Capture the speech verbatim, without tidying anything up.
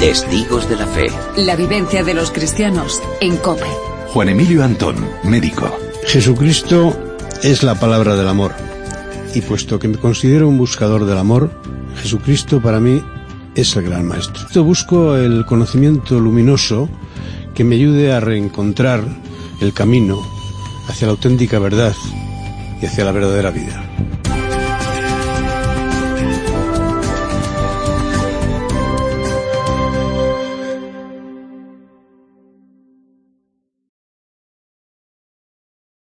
Testigos de la Fe. La vivencia de los cristianos en COPE. Juan Emilio Antón, médico. Jesucristo es la palabra del amor. Y puesto que me considero un buscador del amor, Jesucristo para mí es el gran maestro. Yo busco el conocimiento luminoso que me ayude a reencontrar el camino hacia la auténtica verdad y hacia la verdadera vida.